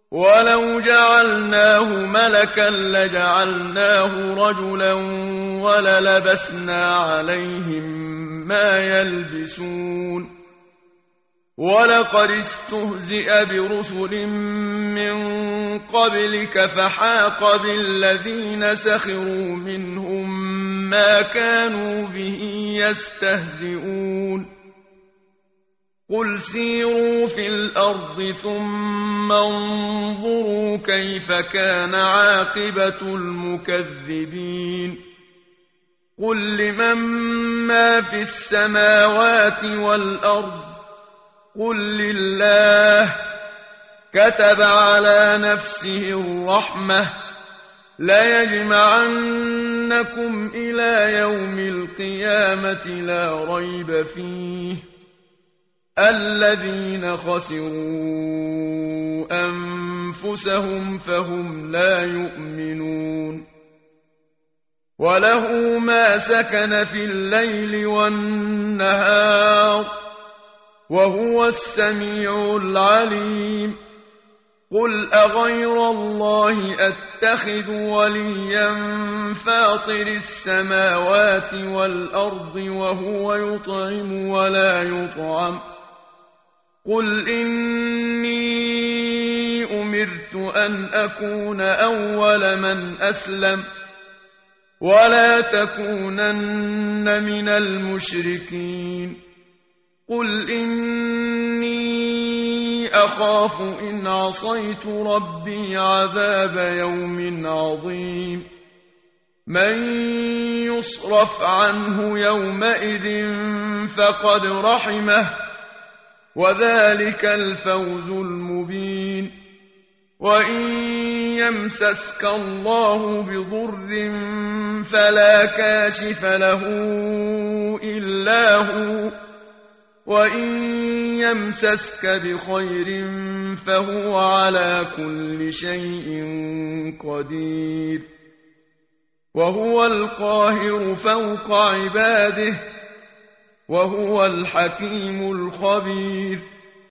ولو جعلناه ملكا لجعلناه رجلا وللبسنا عليهم ما يلبسون ولقد استهزئ برسل من قبلك فحاق بالذين سخروا منهم ما كانوا به يستهزئون قل سيروا في الأرض ثم انظروا كيف كان عاقبة المكذبين قل لمن ما في السماوات والأرض قل لله كتب على نفسه الرحمة ليجمعنكم إلى يوم القيامة لا ريب فيه الذين خسروا أنفسهم فهم لا يؤمنون وله ما سكن في الليل والنهار وهو السميع العليم قل أغير الله أتخذ وليا فاطر السماوات والأرض وهو يطعم ولا يطعم قل إني أمرت أن أكون أول من أسلم ولا تكونن من المشركين قل إني أخاف إن عصيت ربي عذاب يوم عظيم من يصرف عنه يومئذ فقد رحمه وذلك الفوز المبين وإن يمسسك الله بضر فلا كاشف له إلا هو وإن يمسسك بخير فهو على كل شيء قدير وهو القاهر فوق عباده وهو الحكيم الخبير